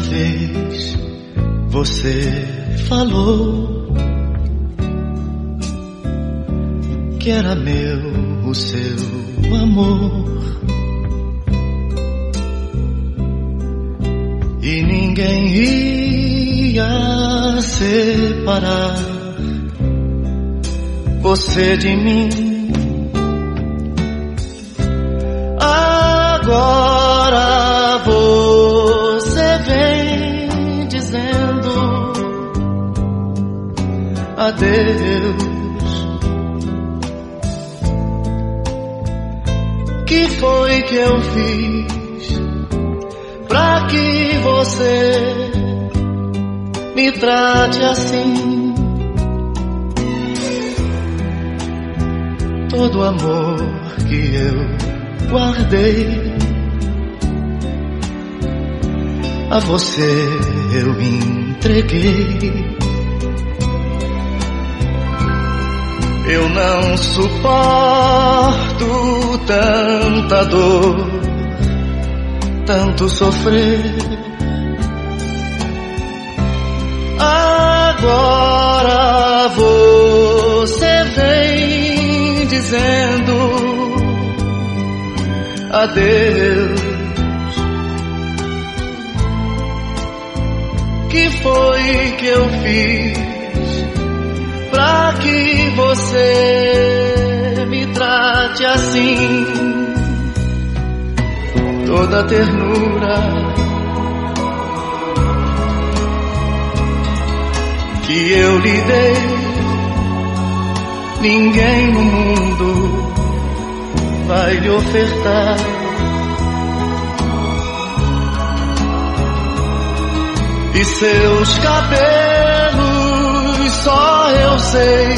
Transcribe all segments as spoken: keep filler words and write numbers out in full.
vez você falou que era meu o seu amor, e ninguém ia separar você de mim. Agora você vem dizendo adeus. Que foi que eu fiz pra que você me trate assim? Todo o amor que eu guardei a você eu entreguei. Eu não suporto tanta dor, tanto sofrer. Agora você vem dizendo adeus. Que foi que eu fiz pra que você me trate assim? Toda ternura que eu lhe dei, ninguém no mundo vai lhe ofertar. E seus cabelos só eu sei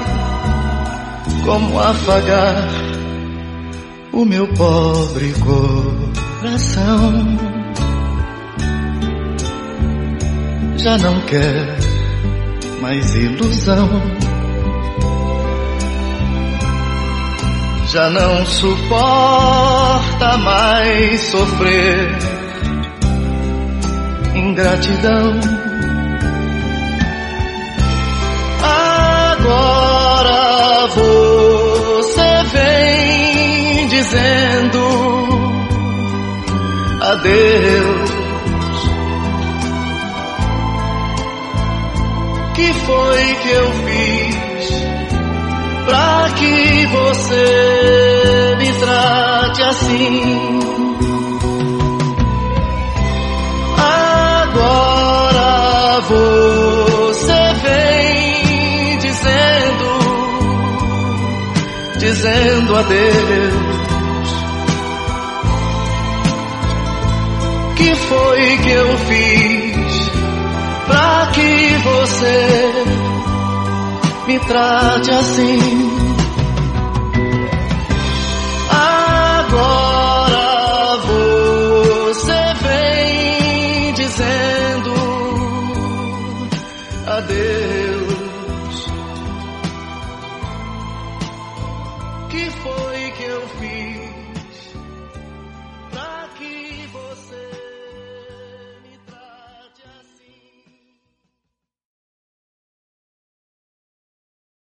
como afagar o meu pobre coração. Já não quer mais ilusão, já não suporta mais sofrer ingratidão. Agora você vem dizendo adeus. Que foi que eu fiz pra que você me trate assim? Agora você vem dizendo, dizendo adeus. Que foi que eu fiz pra que você me trate assim?